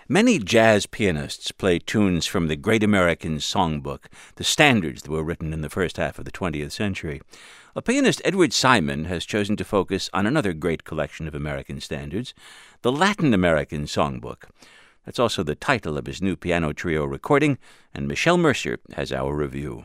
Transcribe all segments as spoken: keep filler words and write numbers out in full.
Many jazz pianists play tunes from the Great American Songbook, the standards that were written in the first half of the twentieth century. Well, pianist Edward Simon has chosen to focus on another great collection of American standards, the Latin American Songbook. That's also the title of his new piano trio recording, and Michelle Mercer has our review.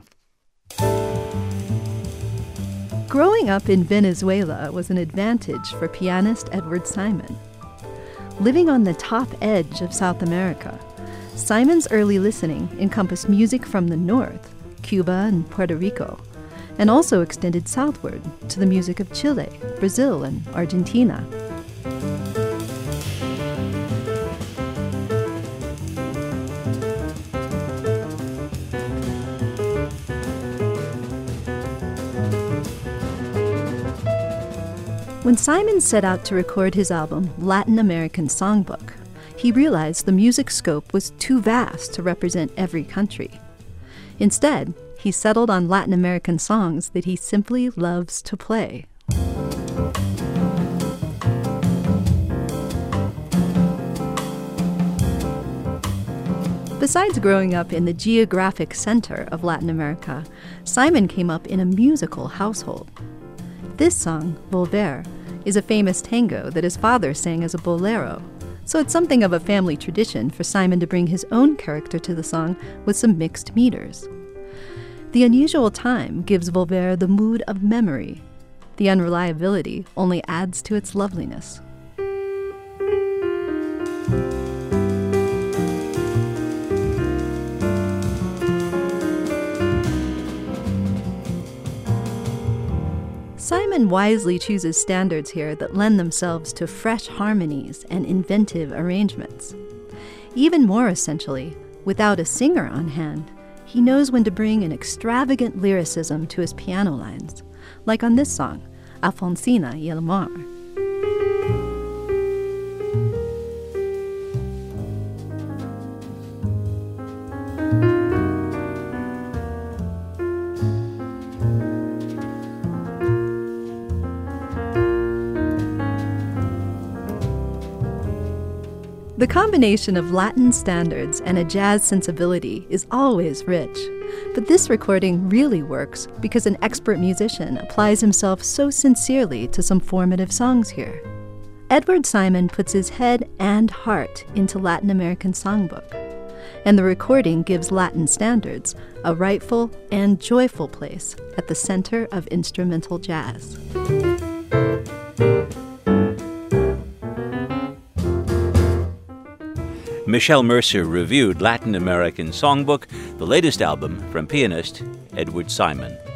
Growing up in Venezuela was an advantage for pianist Edward Simon. Living on the top edge of South America, Simon's early listening encompassed music from the north, Cuba and Puerto Rico, and also extended southward to the music of Chile, Brazil, and Argentina. When Simon set out to record his album, Latin American Songbook, he realized the music scope was too vast to represent every country. Instead, he settled on Latin American songs that he simply loves to play. Besides growing up in the geographic center of Latin America, Simon came up in a musical household. This song, Volver, is a famous tango that his father sang as a bolero, so it's something of a family tradition for Simon to bring his own character to the song with some mixed meters. The unusual time gives Volver the mood of memory. The unreliability only adds to its loveliness. Simon wisely chooses standards here that lend themselves to fresh harmonies and inventive arrangements. Even more essentially, without a singer on hand, he knows when to bring an extravagant lyricism to his piano lines, like on this song, Alfonsina y el Mar. The combination of Latin standards and a jazz sensibility is always rich, but this recording really works because an expert musician applies himself so sincerely to some formative songs here. Edward Simon puts his head and heart into Latin American Songbook, and the recording gives Latin standards a rightful and joyful place at the center of instrumental jazz. Michelle Mercer reviewed Latin American Songbook, the latest album from pianist Edward Simon.